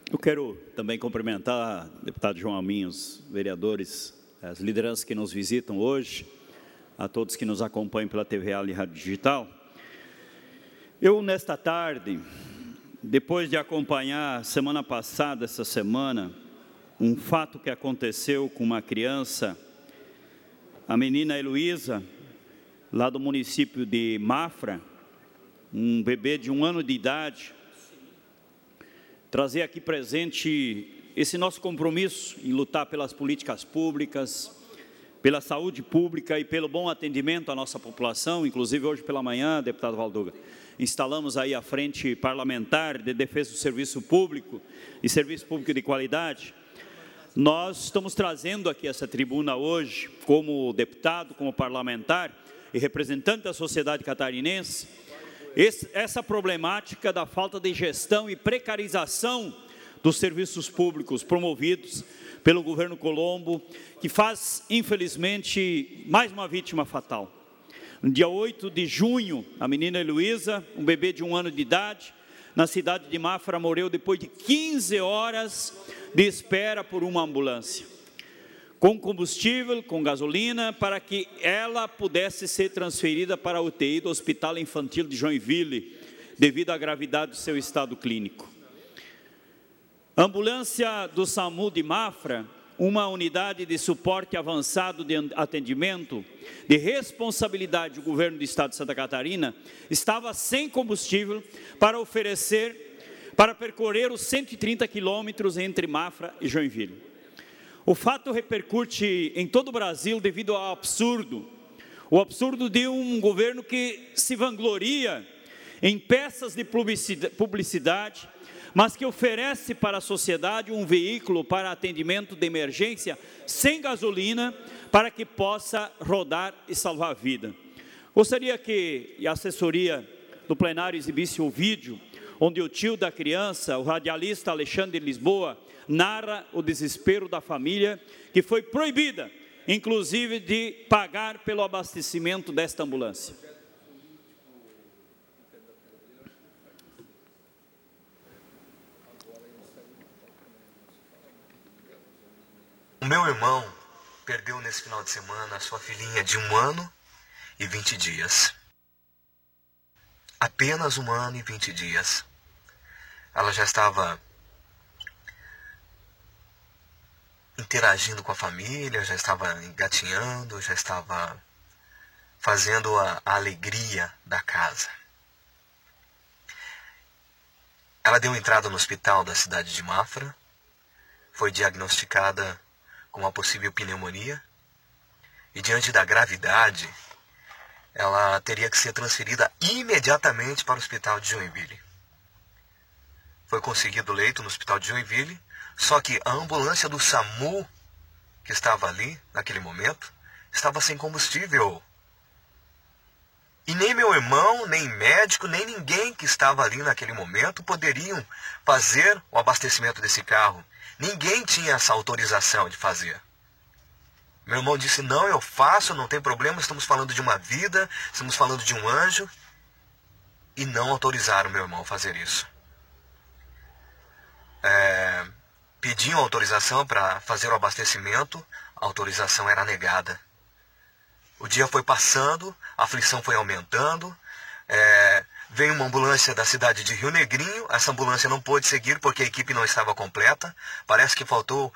Eu quero também cumprimentar o deputado João Amin, os vereadores, as lideranças que nos visitam hoje, a todos que nos acompanham pela TV e Rádio Digital. Eu, nesta tarde, depois de acompanhar semana passada, essa semana, um fato que aconteceu com uma criança, a menina Heloísa, lá do município de Mafra, um bebê de 1 ano de idade, trazer aqui presente esse nosso compromisso em lutar pelas políticas públicas, pela saúde pública e pelo bom atendimento à nossa população. Inclusive hoje pela manhã, deputado Valduga, instalamos aí a Frente Parlamentar de Defesa do Serviço Público e Serviço Público de Qualidade. Nós estamos trazendo aqui essa tribuna hoje, como deputado, como parlamentar e representante da sociedade catarinense, essa problemática da falta de gestão e precarização dos serviços públicos promovidos pelo governo Colombo, que faz, infelizmente, mais uma vítima fatal. No dia 8 de junho, a menina Heloísa, um bebê de 1 ano de idade, na cidade de Mafra, morreu depois de 15 horas de espera por uma ambulância, com combustível, com gasolina, para que ela pudesse ser transferida para a UTI do Hospital Infantil de Joinville, devido à gravidade do seu estado clínico. A ambulância do SAMU de Mafra, uma unidade de suporte avançado de atendimento, de responsabilidade do governo do estado de Santa Catarina, estava sem combustível para percorrer os 130 quilômetros entre Mafra e Joinville. O fato repercute em todo o Brasil devido ao absurdo, o absurdo de um governo que se vangloria em peças de publicidade, mas que oferece para a sociedade um veículo para atendimento de emergência sem gasolina, para que possa rodar e salvar a vida. Gostaria que a assessoria do plenário exibisse o vídeo, onde o tio da criança, o radialista Alexandre Lisboa, narra o desespero da família, que foi proibida, inclusive, de pagar pelo abastecimento desta ambulância. O meu irmão perdeu nesse final de semana a sua filhinha de 1 ano e 20 dias. Apenas 1 ano e 20 dias. Ela já estava interagindo com a família, já estava engatinhando, já estava fazendo a alegria da casa. Ela deu entrada no hospital da cidade de Mafra, foi diagnosticada com uma possível pneumonia e, diante da gravidade, ela teria que ser transferida imediatamente para o hospital de Joinville. Foi conseguido leito no hospital de Joinville, só que a ambulância do SAMU, que estava ali naquele momento, estava sem combustível. E nem meu irmão, nem médico, nem ninguém que estava ali naquele momento poderiam fazer o abastecimento desse carro. Ninguém tinha essa autorização de fazer. Meu irmão disse, não, eu faço, não tem problema, estamos falando de uma vida, estamos falando de um anjo. E não autorizaram meu irmão a fazer isso. Pediam autorização para fazer o abastecimento, a autorização era negada. O dia foi passando, a aflição foi aumentando, veio uma ambulância da cidade de Rio Negrinho, essa ambulância não pôde seguir porque a equipe não estava completa, parece que faltou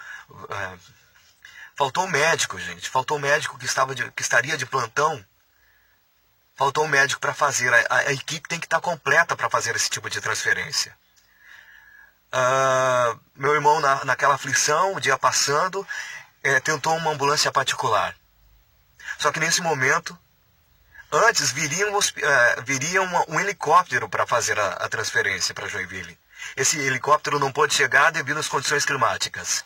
médico, gente, faltou médico que estaria de plantão, faltou médico para fazer, a equipe tem que estar completa para fazer esse tipo de transferência. Meu irmão, naquela aflição, o dia passando, tentou uma ambulância particular. Só que nesse momento, antes viria um helicóptero para fazer a transferência para Joinville. Esse helicóptero não pôde chegar devido às condições climáticas.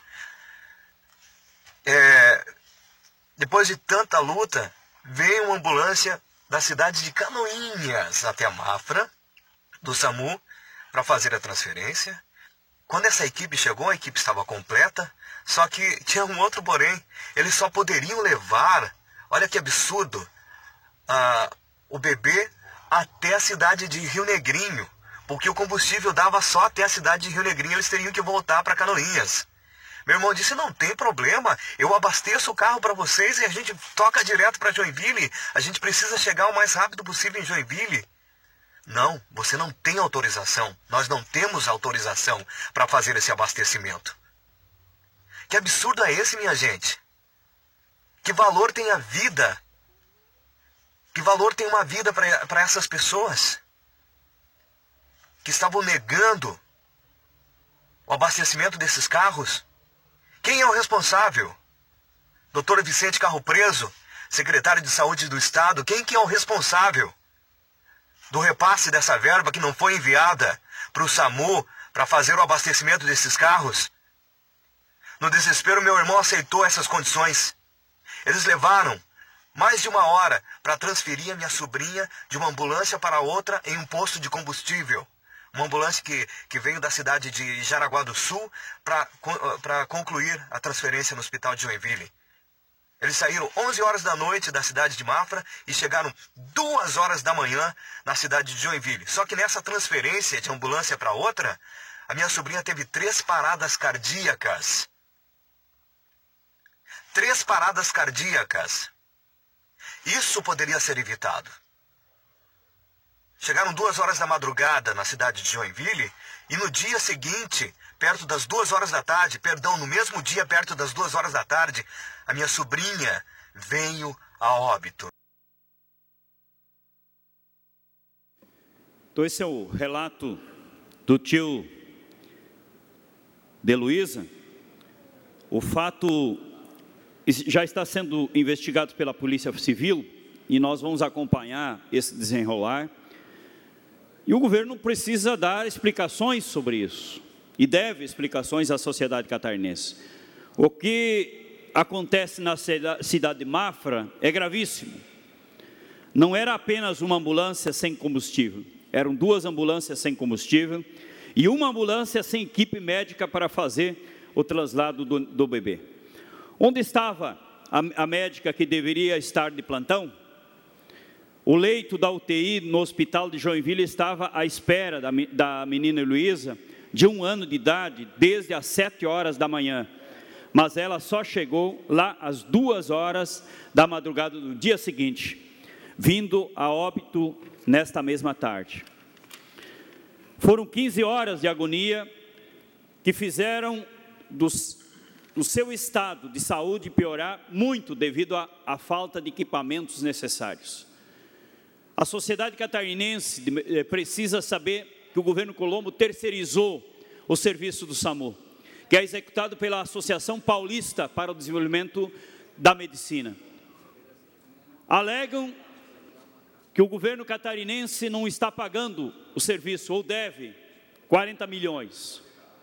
Depois de tanta luta, veio uma ambulância da cidade de Canoinhas até Mafra, do SAMU, para fazer a transferência. Quando essa equipe chegou, a equipe estava completa, só que tinha um outro porém. Eles só poderiam levar, olha que absurdo, o bebê até a cidade de Rio Negrinho, porque o combustível dava só até a cidade de Rio Negrinho, eles teriam que voltar para Canoinhas. Meu irmão disse, não tem problema, eu abasteço o carro para vocês e a gente toca direto para Joinville. A gente precisa chegar o mais rápido possível em Joinville. Não, você não tem autorização. Nós não temos autorização para fazer esse abastecimento. Que absurdo é esse, minha gente? Que valor tem a vida? Que valor tem uma vida para essas pessoas que estavam negando o abastecimento desses carros? Quem é o responsável? Doutor Vicente Carro Preso, secretário de Saúde do Estado, quem que é o responsável do repasse dessa verba que não foi enviada para o SAMU para fazer o abastecimento desses carros? No desespero, meu irmão aceitou essas condições. Eles levaram mais de 1 hora para transferir a minha sobrinha de uma ambulância para outra em um posto de combustível. Uma ambulância que veio da cidade de Jaraguá do Sul para concluir a transferência no hospital de Joinville. Eles saíram 11 horas da noite da cidade de Mafra e chegaram 2 horas da manhã na cidade de Joinville. Só que nessa transferência de ambulância para outra, a minha sobrinha teve 3 paradas cardíacas. 3 paradas cardíacas. Isso poderia ser evitado. Chegaram 2 horas da madrugada na cidade de Joinville e no dia seguinte, perto das 2 horas da tarde, no mesmo dia, perto das 2 horas da tarde, a minha sobrinha veio a óbito. Então esse é o relato do tio de Luísa. O fato já está sendo investigado pela Polícia Civil e nós vamos acompanhar esse desenrolar. E o governo precisa dar explicações sobre isso, e deve explicações à sociedade catarinense. O que acontece na cidade de Mafra é gravíssimo. Não era apenas uma ambulância sem combustível, eram 2 ambulâncias sem combustível e uma ambulância sem equipe médica para fazer o traslado do bebê. Onde estava a médica que deveria estar de plantão? O leito da UTI no hospital de Joinville estava à espera da menina Luísa, de 1 ano de idade, desde as 7 horas da manhã. Mas ela só chegou lá às 2 horas da madrugada do dia seguinte, vindo a óbito nesta mesma tarde. Foram 15 horas de agonia que fizeram o seu estado de saúde piorar muito devido à falta de equipamentos necessários. A sociedade catarinense precisa saber que o governo Colombo terceirizou o serviço do SAMU, que é executado pela Associação Paulista para o Desenvolvimento da Medicina. Alegam que o governo catarinense não está pagando o serviço, ou deve, 40 milhões.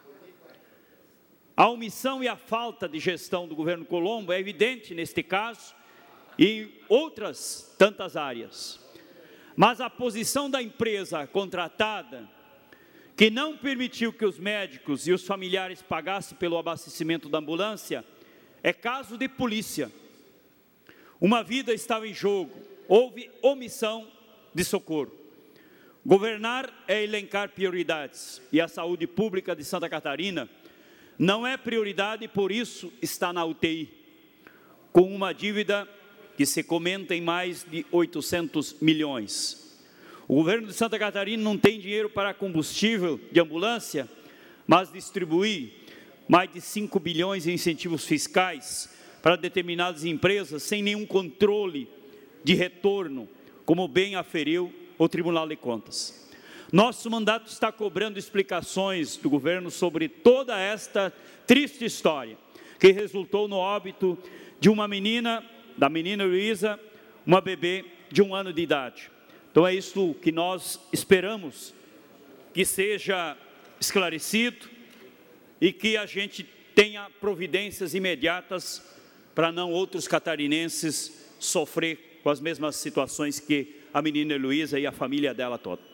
A omissão e a falta de gestão do governo Colombo é evidente neste caso e em outras tantas áreas. Mas a posição da empresa contratada, que não permitiu que os médicos e os familiares pagassem pelo abastecimento da ambulância, é caso de polícia. Uma vida estava em jogo, houve omissão de socorro. Governar é elencar prioridades, e a saúde pública de Santa Catarina não é prioridade, por isso está na UTI, com uma dívida que se comenta em mais de 800 milhões. O governo de Santa Catarina não tem dinheiro para combustível de ambulância, mas distribui mais de 5 bilhões em incentivos fiscais para determinadas empresas sem nenhum controle de retorno, como bem aferiu o Tribunal de Contas. Nosso mandato está cobrando explicações do governo sobre toda esta triste história, que resultou no óbito de uma menina, da menina Luísa, uma bebê de 1 ano de idade. Então é isso que nós esperamos que seja esclarecido e que a gente tenha providências imediatas para não outros catarinenses sofrer com as mesmas situações que a menina Luísa e a família dela toda.